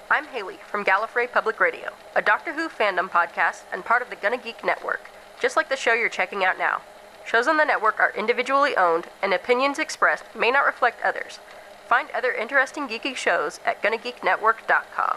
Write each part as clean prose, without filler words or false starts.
I'm Haley from Gallifrey Public Radio, a Doctor Who fandom podcast and part of the Gonna Geek Network, just like the show you're checking out now. Shows on the network are individually owned, and opinions expressed may not reflect others. Find other interesting geeky shows at GonnaGeekNetwork.com.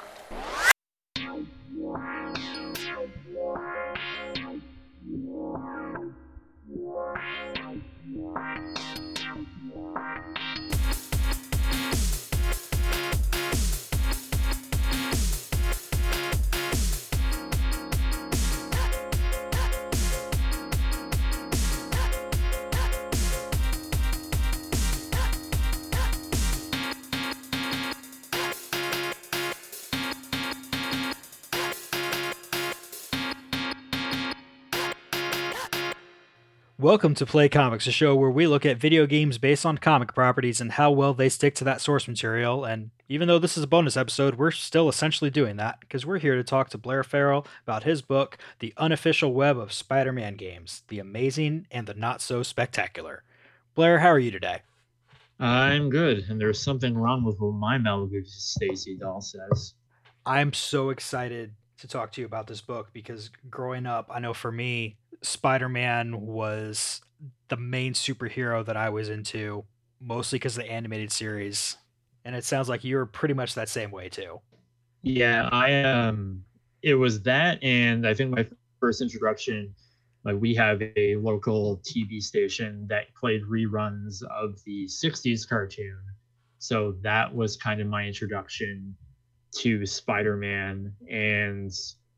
Welcome to Play Comics, a show where we look at video games based on comic properties and how well they stick to that source material. And even though this is a bonus episode, we're still essentially doing that because we're here to talk to Blair Farrell about his book, The Unofficial Web of Spider-Man Games, The Amazing and the Not So Spectacular. Blair, how are you today? I'm good, and there's something wrong with what my Malibu Stacy doll says. I'm so excited to talk to you about this book because growing up, I know for me, Spider-Man was the main superhero that I was into, mostly because of the animated series. And it sounds like you're pretty much that same way too. Yeah, it was that, and I think my first introduction, like we have a local TV station that played reruns of the 60s cartoon. So that was kind of my introduction to Spider-Man, and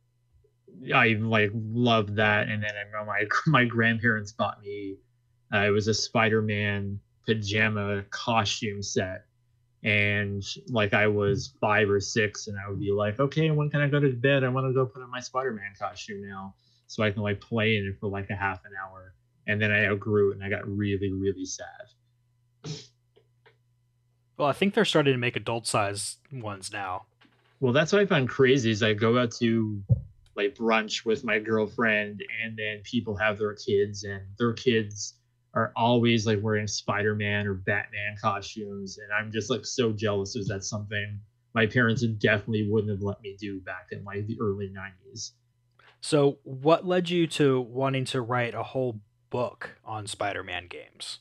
I loved that. And then I remember my grandparents bought me it was a Spider-Man pajama costume set, and I was 5 or 6, and I would be like, okay, when can I go to bed? I want to go put on my Spider-Man costume now so I can play in it for a half an hour. And then I outgrew it and I got really, really sad. Well, I think they're starting to make adult size ones now. Well, that's what I find crazy is I go out to brunch with my girlfriend, and then people have their kids, and their kids are always wearing Spider-Man or Batman costumes, and I'm just so jealous because that's something my parents definitely wouldn't have let me do back in the early 90s. So what led you to wanting to write a whole book on Spider-Man games?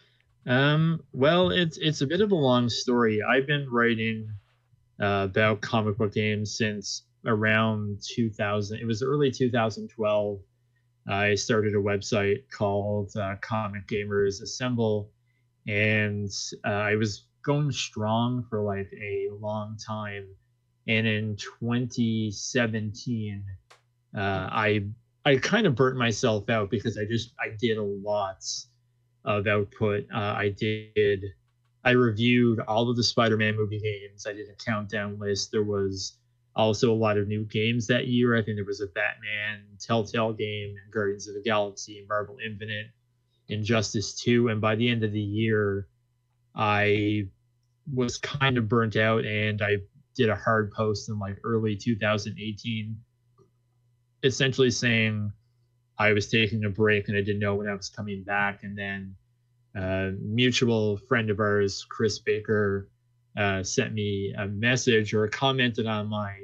Well, it's a bit of a long story. I've been writing about comic book games since around 2000. It was early 2012. I started a website called Comic Gamers Assemble, and I was going strong for a long time. And in 2017, I kind of burnt myself out because I did a lot of output. I reviewed all of the Spider-Man movie games. I did a countdown list. There was also a lot of new games that year. I think there was a Batman Telltale game, Guardians of the Galaxy, Marvel Infinite, Injustice 2. And by the end of the year, I was kind of burnt out, and I did a hard post in early 2018, essentially saying I was taking a break and I didn't know when I was coming back. And then a mutual friend of ours, Chris Baker, sent me a message or commented on my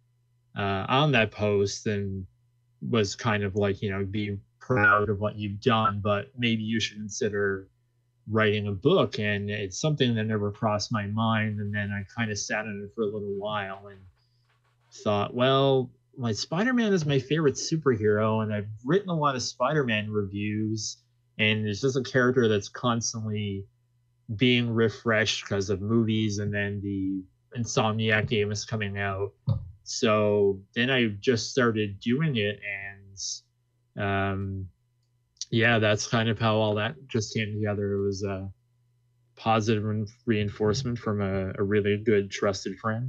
on that post and was kind of be proud of what you've done, but maybe you should consider writing a book. And it's something that never crossed my mind. And then I kind of sat on it for a little while and thought, well, Spider-Man is my favorite superhero, and I've written a lot of Spider-Man reviews, and it's just a character that's constantly being refreshed because of movies, and then the Insomniac game is coming out. So then I just started doing it, and that's kind of how all that just came together. It was a positive reinforcement from a really good, trusted friend.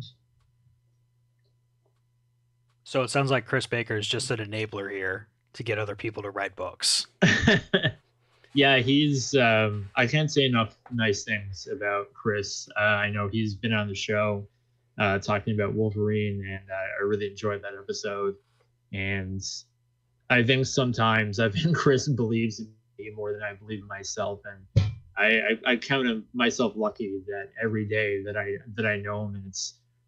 So it sounds like Chris Baker is just an enabler here to get other people to write books. Yeah, he's I can't say enough nice things about Chris. I know he's been on the show talking about Wolverine, and I really enjoyed that episode. And I think Chris believes in me more than I believe in myself, and I count myself lucky that every day that I know him, and it's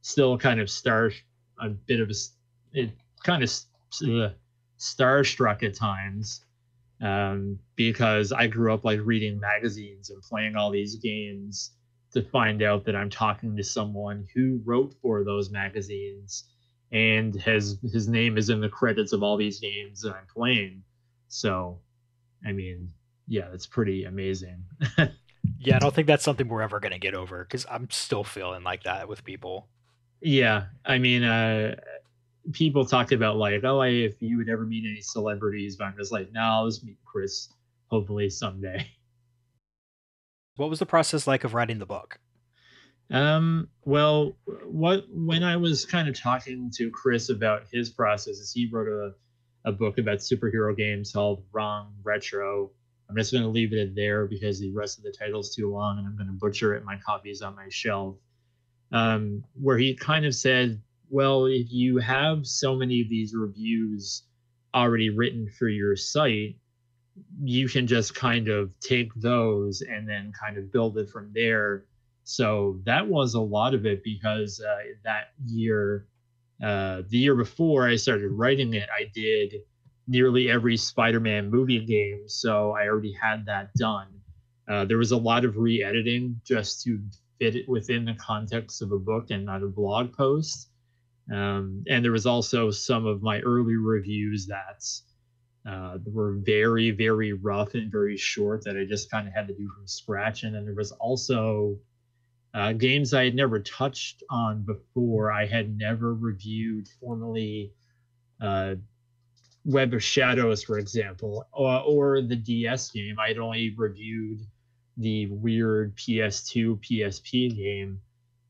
still kind of a bit of it kind of starstruck at times, because I grew up like reading magazines and playing all these games, to find out that I'm talking to someone who wrote for those magazines and his name is in the credits of all these games that I'm playing. So, I mean, yeah, it's pretty amazing. Yeah, I don't think that's something we're ever going to get over, because I'm still feeling like that with people. Yeah, I mean, people talk about like, oh, if you would ever meet any celebrities, but I'm just like, no, I'll just meet Chris, hopefully someday. What was the process like of writing the book? Well, when I was kind of talking to Chris about his processes, he wrote a book about superhero games called Wrong Retro. I'm just going to leave it there because the rest of the title's too long and I'm going to butcher it. My copy's on my shelf. Where he kind of said, well, if you have so many of these reviews already written for your site, you can just kind of take those and then kind of build it from there. So that was a lot of it, because that year, the year before I started writing it, I did nearly every Spider-Man movie game. So I already had that done. There was a lot of re-editing just to fit it within the context of a book and not a blog post. And there was also some of my early reviews that were very, very rough and very short that I just kind of had to do from scratch. And then there was also games I had never touched on before. I had never reviewed formally Web of Shadows, for example, or the DS game. I'd only reviewed the weird PS2, PSP game.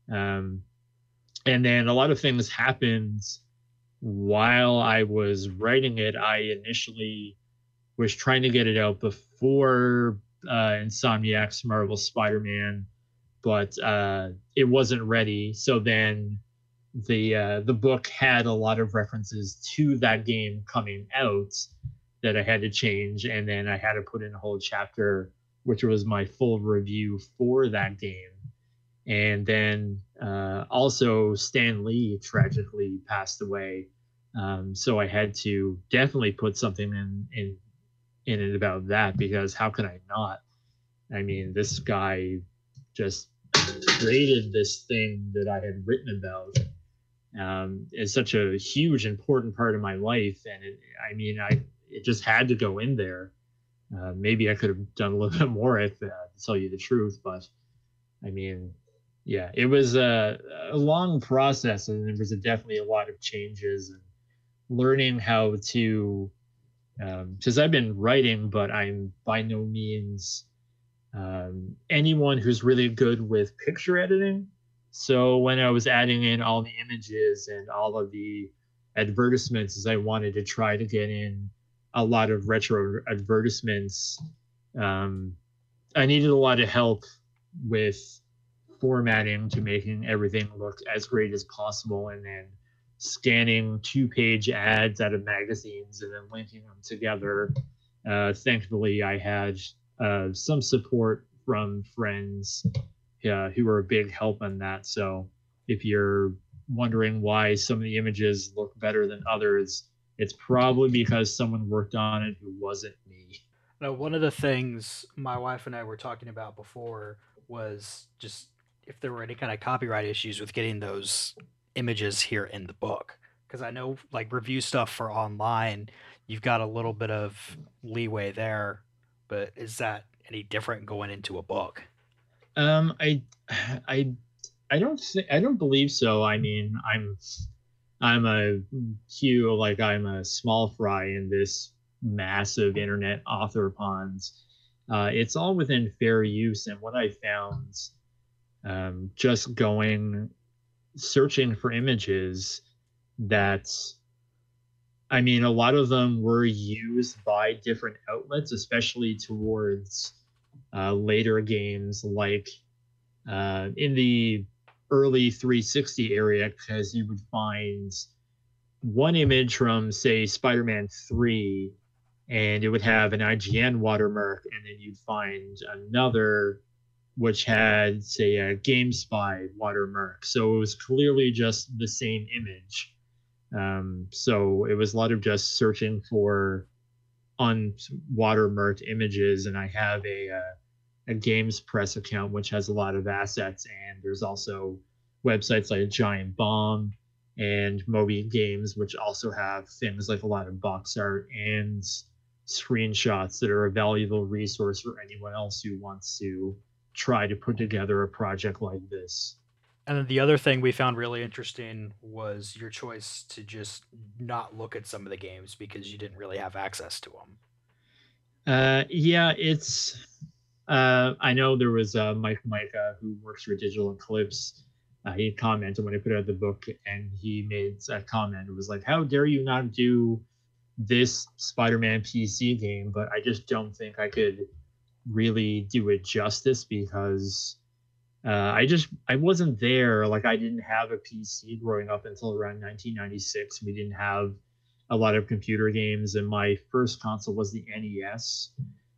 And then a lot of things happened while I was writing it. I initially was trying to get it out before Insomniac's Marvel Spider-Man, but it wasn't ready. So then the book had a lot of references to that game coming out that I had to change, and then I had to put in a whole chapter, which was my full review for that game. And then also Stan Lee tragically passed away, so I had to definitely put something in it about that, because how can I not? I mean, this guy just created this thing that I had written about. It's such a huge, important part of my life, and it just had to go in there. Maybe I could have done a little bit more, if to tell you the truth, but I mean, yeah, it was a long process, and there was definitely a lot of changes and learning how to, because I've been writing, but I'm by no means anyone who's really good with picture editing. So when I was adding in all the images and all of the advertisements, as I wanted to try to get in a lot of retro advertisements, I needed a lot of help with formatting to making everything look as great as possible, and then scanning 2-page ads out of magazines and then linking them together. Thankfully, I had some support from friends who were a big help on that. So if you're wondering why some of the images look better than others, it's probably because someone worked on it who wasn't me. Now, one of the things my wife and I were talking about before was just if there were any kind of copyright issues with getting those images here in the book. Because I know, like, review stuff for online, you've got a little bit of leeway there, but is that any different going into a book? I don't believe so. I mean, I'm a small fry in this massive internet author pond. It's all within fair use, and what I found, just searching for images, that I mean, a lot of them were used by different outlets, especially towards later games, like in the early 360 area, because you would find one image from, say, Spider-Man 3, and it would have an IGN watermark, and then you'd find another which had, say, a GameSpy watermark. So it was clearly just the same image. So it was a lot of just searching for unwatermarked images, and I have a Games Press account which has a lot of assets, and there's also websites like Giant Bomb and Moby Games, which also have things like a lot of box art and screenshots that are a valuable resource for anyone else who wants to try to put together a project like this. And then the other thing we found really interesting was your choice to just not look at some of the games because you didn't really have access to them. Yeah, it's. I know there was Mike Micah who works for Digital Eclipse. He commented when I put out the book, and he made a comment. It was like, "How dare you not do this Spider-Man PC game?" But I just don't think I could really do it justice because I wasn't there. Like, I didn't have a PC growing up until around 1996. We didn't have a lot of computer games, and my first console was the NES.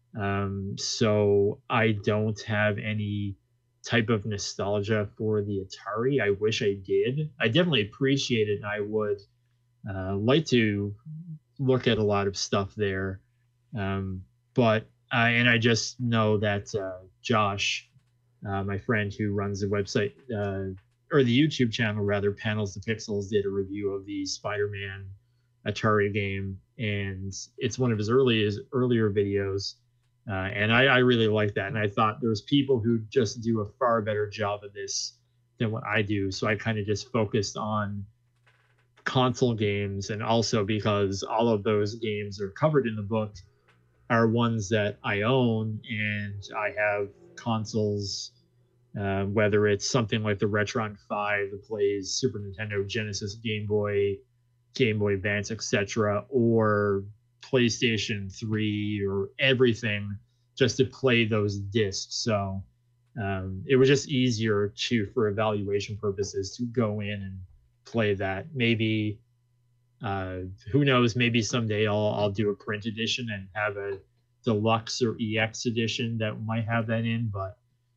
So I don't have any type of nostalgia for the Atari. I wish I did. I definitely appreciate it, and I would like to look at a lot of stuff there. But I just know that Josh, my friend who runs the website, or the YouTube channel rather, Panels to Pixels, did a review of the Spider-Man Atari game, and it's one of his earlier videos. And I really like that. And I thought there's people who just do a far better job of this than what I do. So I kind of just focused on console games. And also because all of those games are covered in the book are ones that I own, and I have consoles, whether it's something like the Retron 5 that plays Super Nintendo, Genesis, Game Boy Advance, etc., or PlayStation 3 or everything, just to play those discs. So it was just easier for evaluation purposes to go in and play that. Maybe who knows, maybe someday I'll do a print edition and have a deluxe or EX edition that might have that in, but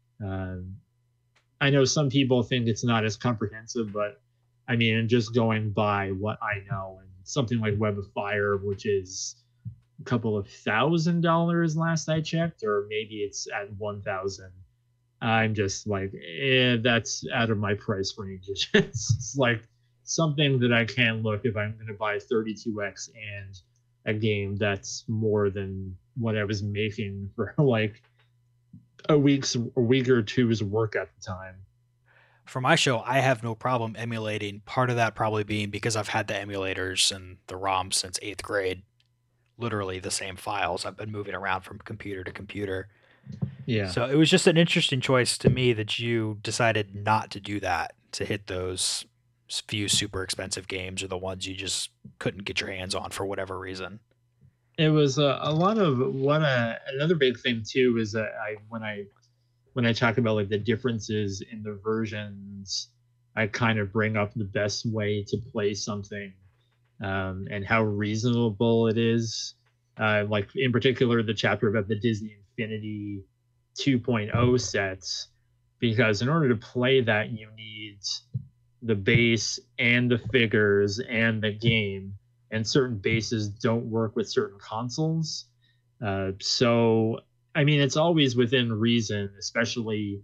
I know some people think it's not as comprehensive, but I mean, just going by what I know, and something like Web of Fire, which is a couple of $1,000 last I checked, or maybe it's at 1,000. I'm just like, that's out of my price range. It's like something that I can't look if I'm going to buy 32X and a game that's more than what I was making for like a week or two's work at the time. For my show, I have no problem emulating. Part of that probably being because I've had the emulators and the ROMs since 8th grade. Literally the same files. I've been moving around from computer to computer. Yeah. So it was just an interesting choice to me that you decided not to do that, to hit those few super expensive games or the ones you just couldn't get your hands on for whatever reason. It was a lot of what another big thing too is that when I talk about like the differences in the versions, I kind of bring up the best way to play something, and how reasonable it is. Like in particular, the chapter about the Disney Infinity 2.0 sets, because in order to play that, you need the base and the figures and the game, and certain bases don't work with certain consoles. So I mean, it's always within reason, especially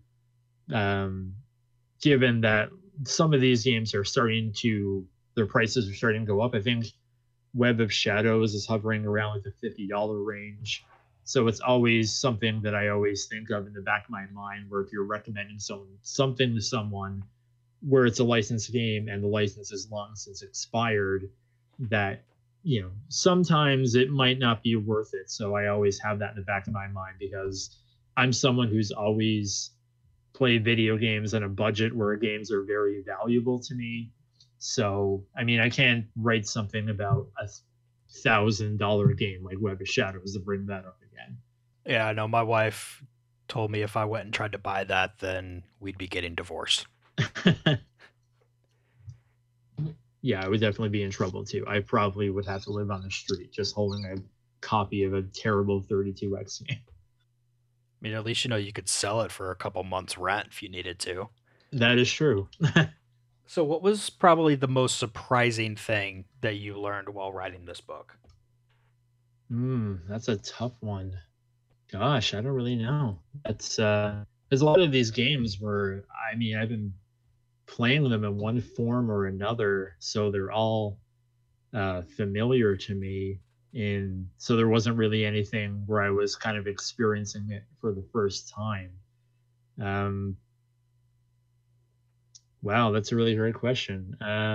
given that some of these games are their prices are starting to go up. I think Web of Shadows is hovering around like the $50 range. So it's always something that I always think of in the back of my mind, where if you're recommending something to someone where it's a licensed game and the license is long since expired, that, you know, sometimes it might not be worth it. So I always have that in the back of my mind, because I'm someone who's always played video games on a budget where games are very valuable to me. So, I mean, I can't write something about a $1,000 game like Web of Shadows to bring that up again. Yeah, I know. My wife told me if I went and tried to buy that, then we'd be getting divorced. Yeah, I would definitely be in trouble too. I probably would have to live on the street just holding a copy of a terrible 32X game. mean, at least you could sell it for a couple months' rent if you needed to. That is true. So, what was probably the most surprising thing that you learned while writing this book? That's a tough one. Gosh, I don't really know. That's there's a lot of these games where I mean I've been playing them in one form or another, so they're all familiar to me. And so there wasn't really anything where I was kind of experiencing it for the first time. Um, wow, that's a really great question.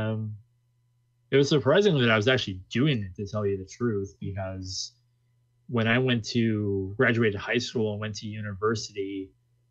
It was surprising that I was actually doing it, to tell you the truth, because when I went to graduated high school and went to university,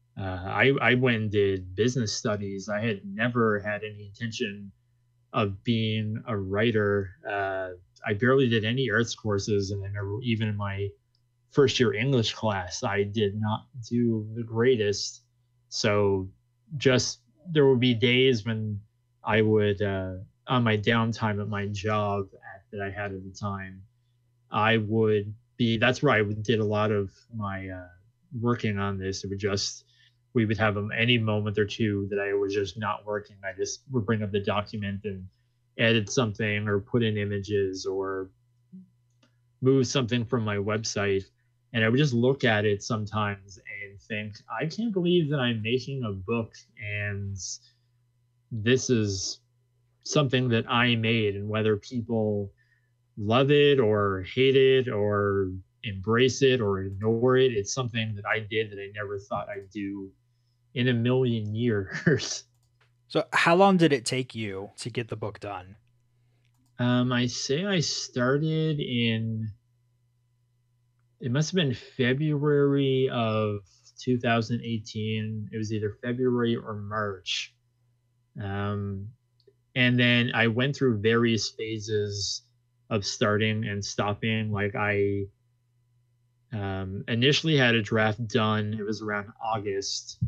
I went and did business studies. I had never had any intention of being a writer. I barely did any arts courses, and I remember even in my first year English class, I did not do the greatest. So just there would be days when I would, on my downtime at my job that I had at the time, I would be. That's where I did a lot of my working on this. It would just we would have any moment or two that I was just not working. I just would bring up the document and edit something or put in images or move something from my website. And I would just look at it sometimes and think, I can't believe that I'm making a book and this is something that I made. And whether people love it or hate it or embrace it or ignore it, it's something that I did that I never thought I'd do in a million years. So, how long did it take you to get the book done? I say I started in, it must have been February of 2018. It was either February or March. And then I went through various phases of starting and stopping. Like I initially had a draft done, it was around August.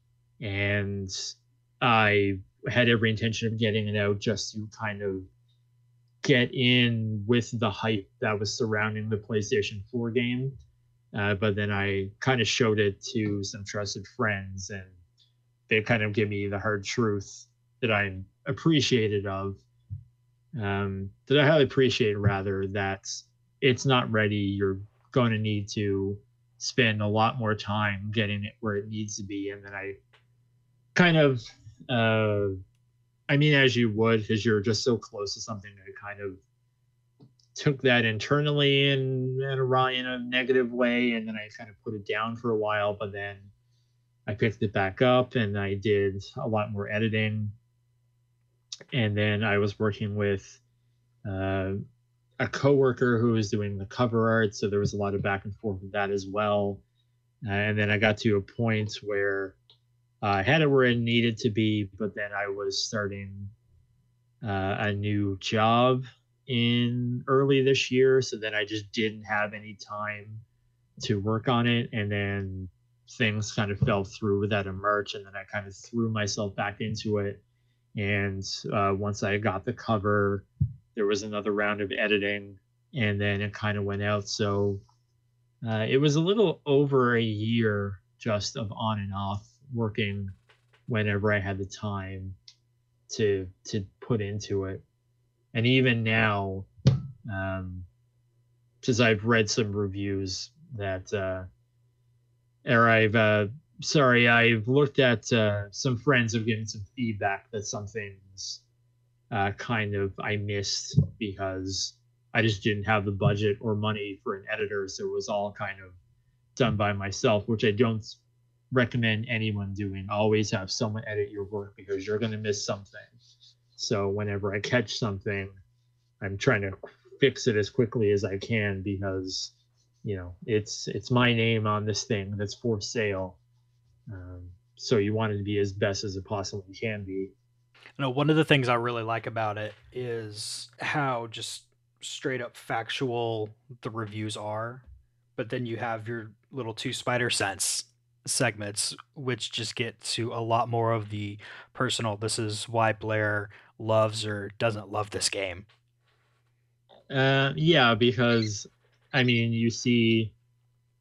And I had every intention of getting it out just to kind of get in with the hype that was surrounding the PlayStation 4 game. But then I kind of showed it to some trusted friends, and they kind of give me the hard truth that I'm appreciated of, that I highly appreciate, rather, that it's not ready. You're going to need to spend a lot more time getting it where it needs to be. And then I kind of, I mean, as you would, because you're just so close to something, I kind of took that internally in a negative way, and then I kind of put it down for a while. But then I picked it back up, and I did a lot more editing. And then I was working with a coworker who was doing the cover art, so there was a lot of back and forth with that as well. And then I got to a point where I had it where it needed to be, but then I was starting a new job in early this year, so then I just didn't have any time to work on it. And then things kind of fell through with that in March, and then I kind of threw myself back into it. And once I got the cover, there was another round of editing, and then it kind of went out. So it was a little over a year just of on and off working whenever I had the time to put into it. And even now, since I've read some reviews that, or I've looked at some friends have given some feedback that some things kind of I missed because I just didn't have the budget or money for an editor, so it was all kind of done by myself, which I don't recommend anyone doing. Always have someone edit your work because you're going to miss something. So whenever I catch something, I'm trying to fix it as quickly as I can, because it's my name on this thing that's for sale. So you want it to be as best as it possibly can be. One of the things I really like about it is how just straight up factual the reviews are, but then you have your little two spider sense segments, which just get to a lot more of the personal. This is why Blair loves or doesn't love this game. Yeah, because I mean, you see,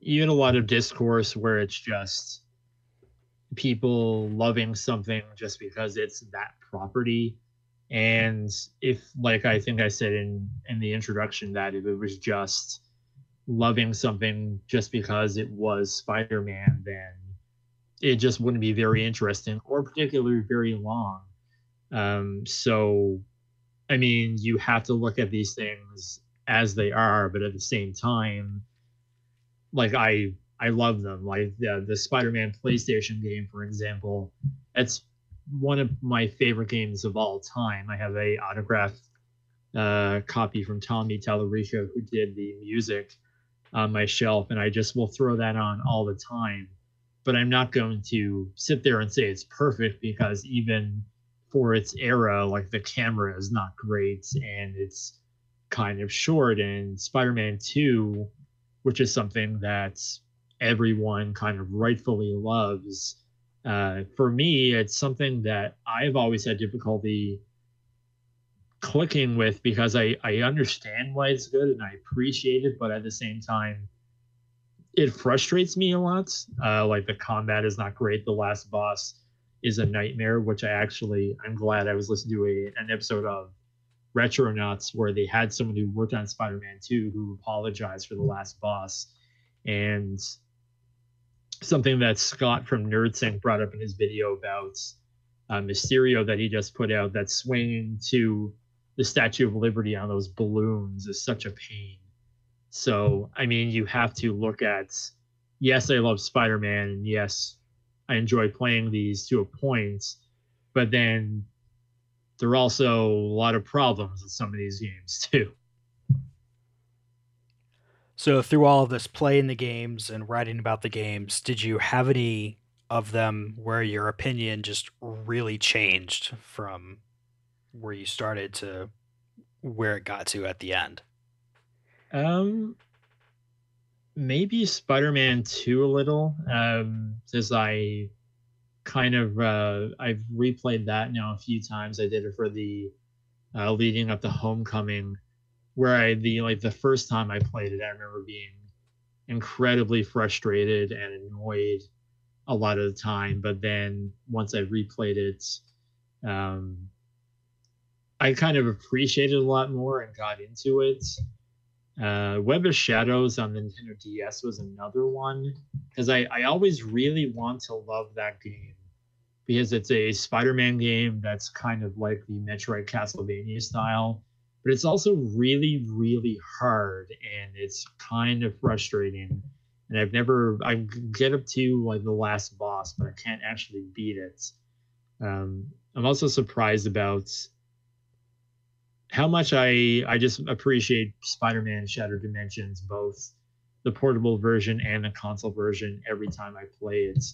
you get a lot of discourse where it's just people loving something just because it's that property. And if, like I think I said in the introduction, that if it was just loving something just because it was Spider-Man, then it just wouldn't be very interesting or particularly very long. So, I mean, you have to look at these things as they are, but at the same time, like I love them. Like the Spider-Man PlayStation game, for example, that's one of my favorite games of all time. I have a autographed copy from Tommy Tallarico, who did the music, on my shelf, and I just will throw that on all the time. But I'm not going to sit there and say it's perfect, because even for its era, like the camera is not great and it's kind of short. And Spider-Man 2, which is something that everyone kind of rightfully loves, for me, it's something that I've always had difficulty clicking with, because I understand why it's good and I appreciate it, but at the same time, it frustrates me a lot. Like the combat is not great. The last boss is a nightmare, which I'm glad I was listening to an episode of Retronauts where they had someone who worked on Spider-Man 2 who apologized for the last boss. And something that Scott from NerdSync brought up in his video about Mysterio that he just put out, that swinging to the Statue of Liberty on those balloons is such a pain. So, I mean, you have to look at, yes, I love Spider-Man, and yes, I enjoy playing these to a point, but then there are also a lot of problems with some of these games too. So through all of this playing the games and writing about the games, did you have any of them where your opinion just really changed from where you started to where it got to at the end? Maybe Spider-Man 2 a little, since I kind of I've replayed that now a few times. I did it for the leading up to Homecoming, where the first time I played it, I remember being incredibly frustrated and annoyed a lot of the time. But then once I replayed it, I kind of appreciated it a lot more and got into it. Web of Shadows on the Nintendo DS was another one, because I always really want to love that game, because it's a Spider-Man game that's kind of like the Metroid Castlevania style, but it's also really, really hard, and it's kind of frustrating. And I get up to like the last boss, but I can't actually beat it. I'm also surprised about how much I just appreciate Spider-Man Shattered Dimensions, both the portable version and the console version, every time I play it.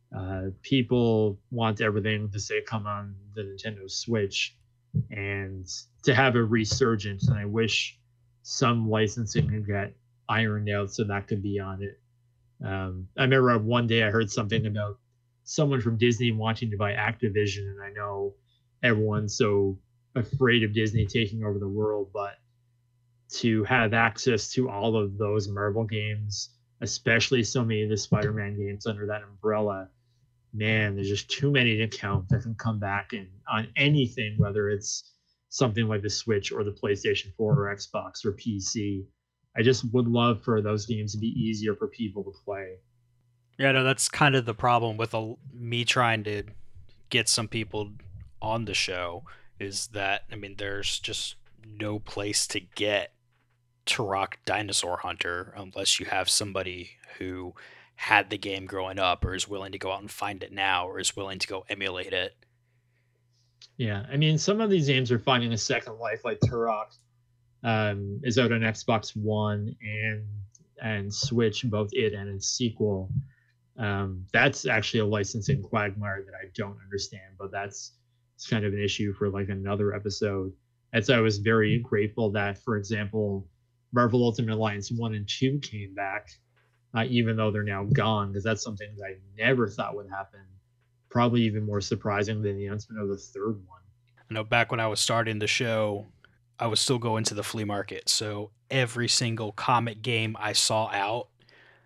People want everything to say come on the Nintendo Switch and to have a resurgence, and I wish some licensing could get ironed out so that could be on it. I remember one day I heard something about someone from Disney wanting to buy Activision, and I know everyone's so afraid of Disney taking over the world, but to have access to all of those Marvel games, especially so many of the Spider-Man games under that umbrella, man, there's just too many to count that can come back and on anything, whether it's something like the Switch or the PlayStation 4 or Xbox or PC. I just would love for those games to be easier for people to play. Yeah, no, that's kind of the problem with me trying to get some people on the show, is that, I mean, there's just no place to get Turok Dinosaur Hunter unless you have somebody who had the game growing up or is willing to go out and find it now or is willing to go emulate it. Yeah, I mean, some of these games are finding a second life, like Turok is out on Xbox One and Switch, both it and its sequel. That's actually a licensing quagmire that I don't understand, but it's kind of an issue for like another episode. And so I was very grateful that, for example, Marvel Ultimate Alliance 1 and 2 came back, even though they're now gone, because that's something that I never thought would happen. Probably even more surprising than the announcement of the third one. I know back when I was starting the show, I was still going to the flea market. So every single comic game I saw out,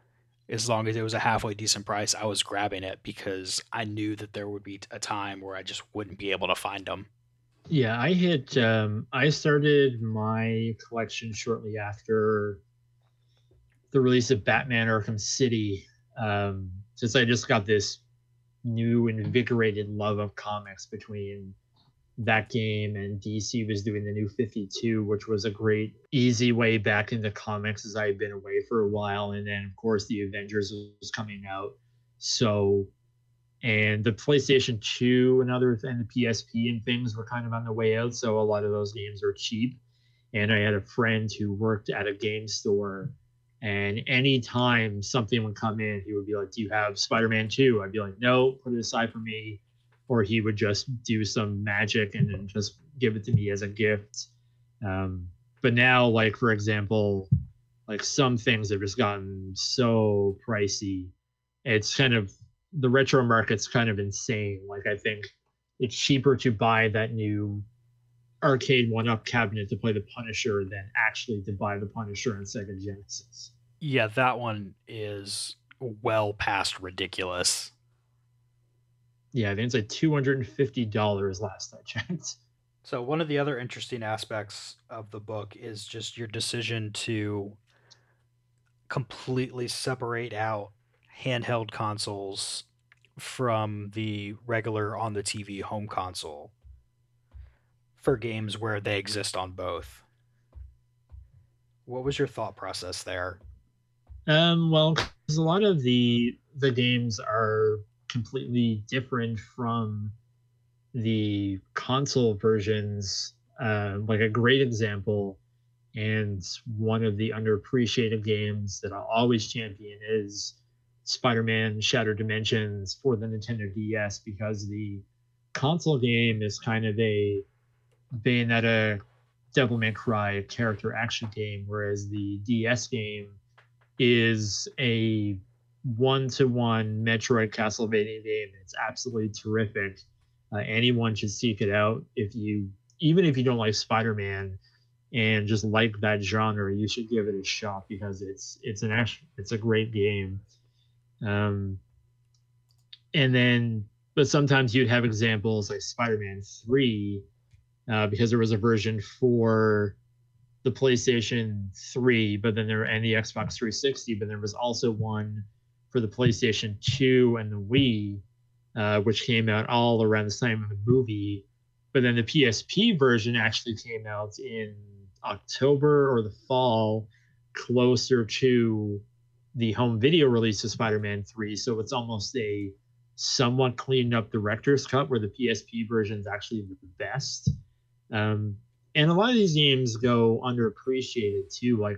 as long as it was a halfway decent price, I was grabbing it because I knew that there would be a time where I just wouldn't be able to find them. Yeah, I started my collection shortly after the release of Batman Arkham City, since I just got this new invigorated love of comics between that game and DC was doing the New 52, which was a great easy way back into comics as I had been away for a while. And then of course the Avengers was coming out. So, and the PlayStation 2 and the PSP and things were kind of on the way out. So a lot of those games were cheap. And I had a friend who worked at a game store, and anytime something would come in, he would be like, "Do you have Spider-Man 2?" I'd be like, "No, put it aside for me." Or he would just do some magic and then just give it to me as a gift. But now, like, for example, like some things have just gotten so pricey. It's kind of, the retro market's kind of insane. Like, I think it's cheaper to buy that new arcade one-up cabinet to play the Punisher than actually to buy the Punisher on Sega Genesis. Yeah, that one is well past ridiculous. Yeah, I think it's like $250 last I checked. So one of the other interesting aspects of the book is just your decision to completely separate out handheld consoles from the regular on the TV home console for games where they exist on both. What was your thought process there? Well, because a lot of the games are completely different from the console versions. Like a great example, and one of the underappreciated games that I'll always champion is Spider-Man Shattered Dimensions for the Nintendo DS, because the console game is kind of a Bayonetta, Devil May Cry character action game, whereas the DS game is a one-to-one Metroid Castlevania game. It's absolutely terrific. Anyone should seek it out. Even if you don't like Spider-Man and just like that genre, you should give it a shot because it's a great game. And then, but sometimes you'd have examples like Spider-Man 3, because there was a version for the PlayStation 3, but then and the Xbox 360, but there was also one for the PlayStation 2 and the Wii, which came out all around the time of the movie. But then the PSP version actually came out in October or the fall, closer to the home video release of Spider-Man 3. So it's almost a somewhat cleaned up director's cut, where the PSP version is actually the best. And a lot of these games go underappreciated too. Like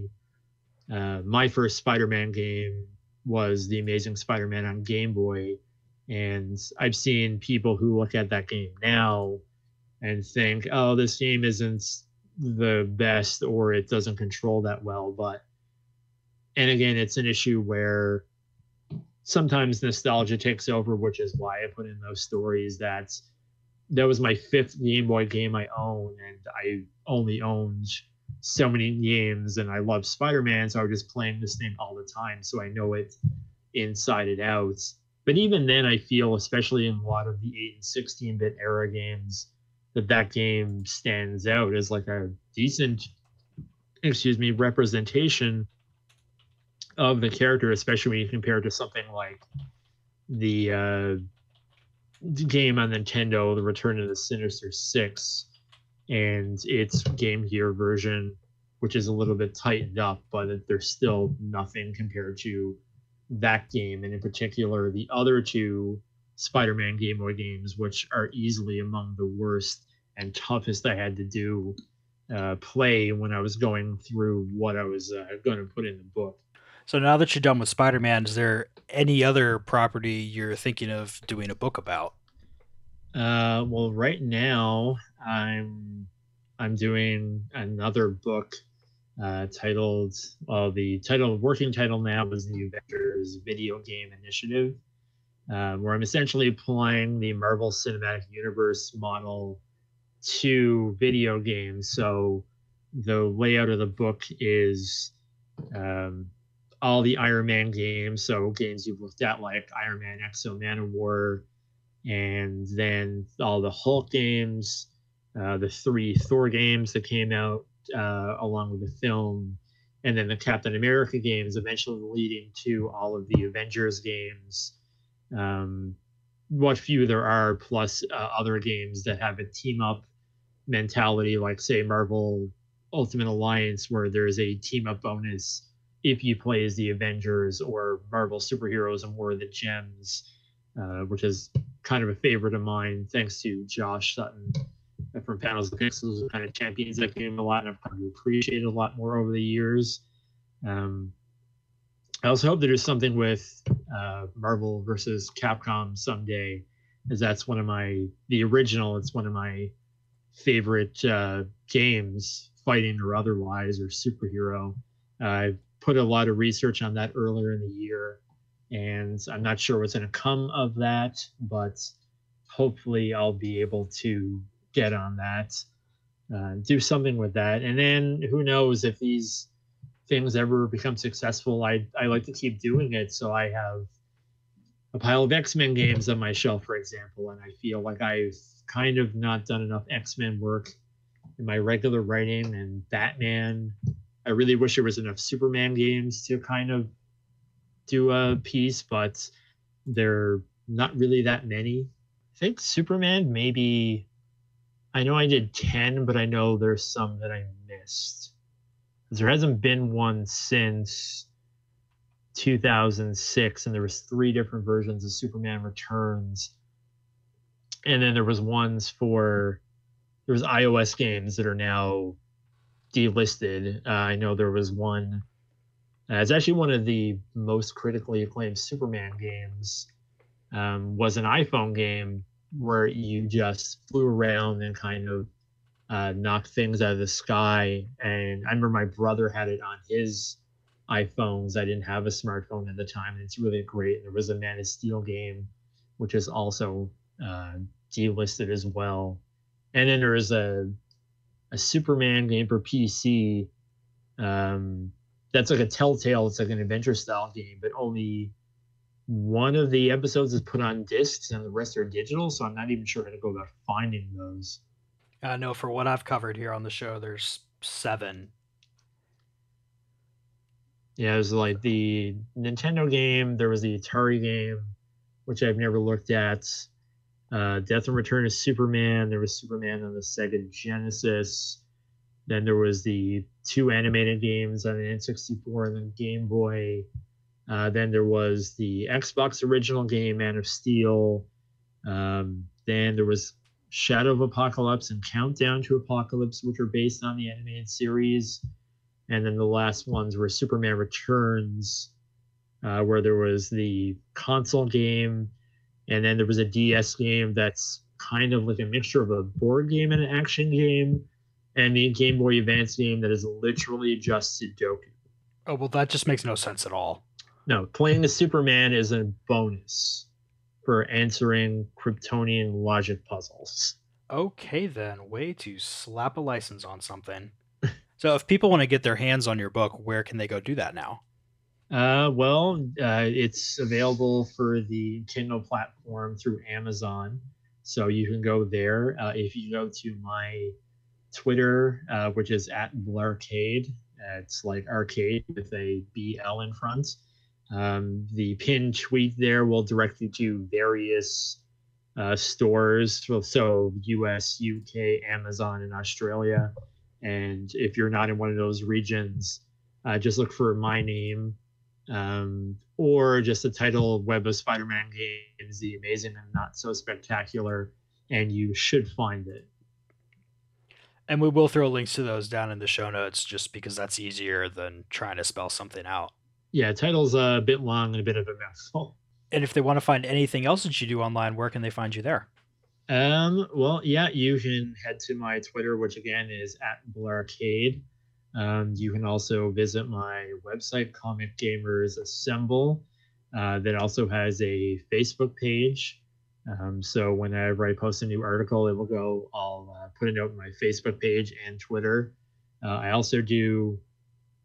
my first Spider-Man game was The Amazing Spider-Man on Game Boy, and I've seen people who look at that game now and think, "Oh, this game isn't the best, or it doesn't control that well." And again, it's an issue where sometimes nostalgia takes over, which is why I put in those stories that was my 5th Game Boy game I own, and I only owned so many games, and I love Spider-Man, so I was just playing this thing all the time, so I know it inside and out. But even then, I feel, especially in a lot of the 8 and 16-bit era games, that game stands out as like a decent, representation of the character, especially when you compare it to something like the game on Nintendo, The Return of the Sinister Six, and its Game Gear version, which is a little bit tightened up, but there's still nothing compared to that game, and in particular the other two Spider-Man Game Boy games, which are easily among the worst and toughest I had to play when I was going through what I was going to put in the book. So now that you're done with Spider-Man, is there any other property you're thinking of doing a book about? Well, right now I'm doing another book titled, the working title now is the Avengers Video Game Initiative, where I'm essentially applying the Marvel Cinematic Universe model to video games. So the layout of the book is all the Iron Man games, so games you've looked at like Iron Man Exo Manowar, and then all the Hulk games, the 3 Thor games that came out along with the film, and then the Captain America games, eventually leading to all of the Avengers games. What few there are, plus other games that have a team up mentality, like say Marvel Ultimate Alliance, where there's a team up bonus if you play as the Avengers, or Marvel Superheroes and War of the Gems, which is kind of a favorite of mine, thanks to Josh Sutton from Panels of Pixels, who kind of champions that game a lot, and I've come to appreciate it a lot more over the years. I also hope that there's something with Marvel versus Capcom someday, as that's one of the original, it's one of my favorite games, fighting or otherwise, or superhero. I've put a lot of research on that earlier in the year, and I'm not sure what's going to come of that, but hopefully I'll be able to get on that, do something with that. And then who knows, if these things ever become successful, I like to keep doing it. So I have a pile of X-Men games on my shelf, for example, and I feel like I've kind of not done enough X-Men work in my regular writing. And Batman, I really wish there was enough Superman games to kind of do a piece, but they're not really that many. I think Superman, maybe, I know I did 10, but I know there's some that I missed. There hasn't been one since 2006, and there was 3 different versions of Superman Returns. And then there was iOS games that are now delisted. I know there was one. It's actually one of the most critically acclaimed Superman games. Was an iPhone game where you just flew around and kind of knocked things out of the sky. And I remember my brother had it on his iPhones. I didn't have a smartphone at the time, and it's really great. There was a Man of Steel game, which is also delisted as well. And then there is a Superman game for PC. That's like a Telltale. It's like an adventure style game, but only one of the episodes is put on discs and the rest are digital. So I'm not even sure how to go about finding those. No, for what I've covered here on the show, there's 7. Yeah, it was like the Nintendo game. There was the Atari game, which I've never looked at. Death and Return of Superman. There was Superman on the Sega Genesis. Then there was the 2 animated games on the N64 and the Game Boy. Then there was the Xbox original game, Man of Steel. Then there was Shadow of Apocalypse and Countdown to Apocalypse, which are based on the animated series. And then the last ones were Superman Returns, where there was the console game, and then there was a DS game that's kind of like a mixture of a board game and an action game, and the Game Boy Advance game that is literally just Sudoku. Oh, well, that just makes no sense at all. No, playing the Superman is a bonus for answering Kryptonian logic puzzles. Okay, then. Way to slap a license on something. So if people want to get their hands on your book, where can they go do that now? It's available for the Kindle platform through Amazon. So you can go there. If you go to my Twitter, which is @Blarcade, it's like arcade with a BL in front. The pinned tweet there will direct you to various stores. So US, UK, Amazon, and Australia. And if you're not in one of those regions, just look for my name, or just the title Web of Spider-Man Games, The Amazing and Not So Spectacular, and you should find it. And we will throw links to those down in the show notes, just because that's easier than trying to spell something out. Yeah, title's a bit long and a bit of a mouthful. And if they want to find anything else that you do online, where can they find you there? You can head to my Twitter, which again is @Blarcade. You can also visit my website, Comic Gamers Assemble, that also has a Facebook page. So whenever I post a new article, I'll put a note on my Facebook page and Twitter. I also do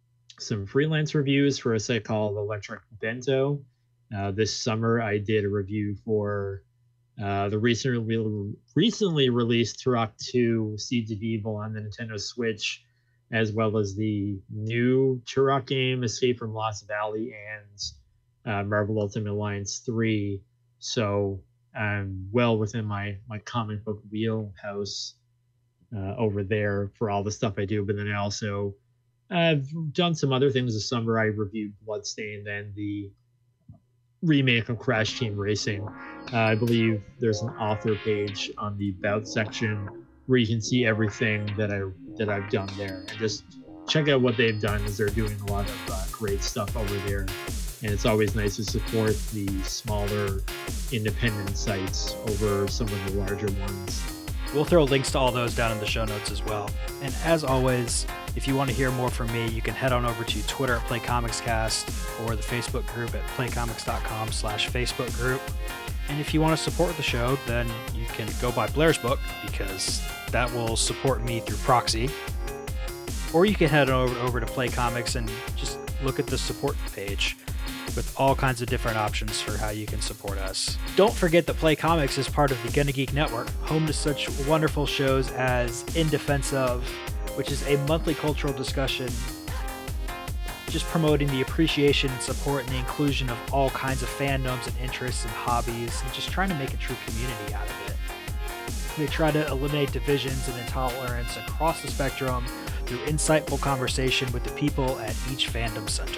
some freelance reviews for a site called Electric Bento. This summer, I did a review for the recently released Turok 2 Seeds of Evil on the Nintendo Switch, as well as the new Turok game Escape from Lost Valley and Marvel Ultimate Alliance 3. So I'm well within my comic book wheelhouse over there for all the stuff I do. But then I've done some other things this summer. I reviewed Bloodstained and the remake of Crash Team Racing. I believe there's an author page on the About section where you can see everything that I've done there, and just check out what they've done, as they're doing a lot of great stuff over there. And it's always nice to support the smaller independent sites over some of the larger ones. We'll throw links to all those down in the show notes as well. And as always, if you want to hear more from me, you can head on over to Twitter at PlayComicsCast or the Facebook group at playcomics.com/Facebook group. And if you want to support the show, then you can go buy Blair's book, because that will support me through proxy. Or you can head on over to Play Comics and just look at the support page with all kinds of different options for how you can support us. Don't forget that Play Comics is part of the Gonna Geek Network, home to such wonderful shows as In Defense Of, which is a monthly cultural discussion just promoting the appreciation and support and the inclusion of all kinds of fandoms and interests and hobbies, and just trying to make a true community out of it. They try to eliminate divisions and intolerance across the spectrum through insightful conversation with the people at each fandom center.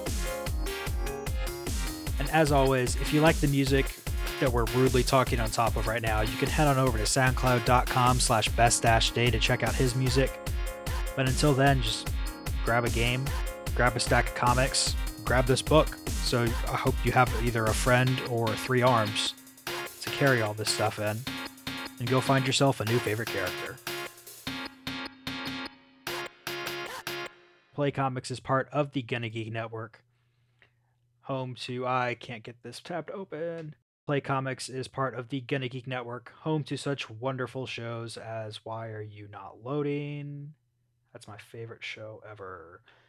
And as always, if you like the music that we're rudely talking on top of right now, you can head on over to soundcloud.com/best-day to check out his music. But until then, just grab a game, grab a stack of comics, grab this book. So I hope you have either a friend or 3 arms to carry all this stuff in, and go find yourself a new favorite character. Play Comics is part of the Gonna Geek Network, home to... I can't get this tabbed open. Play Comics is part of the Gonna Geek Network, home to such wonderful shows as Why Are You Not Loading? That's my favorite show ever.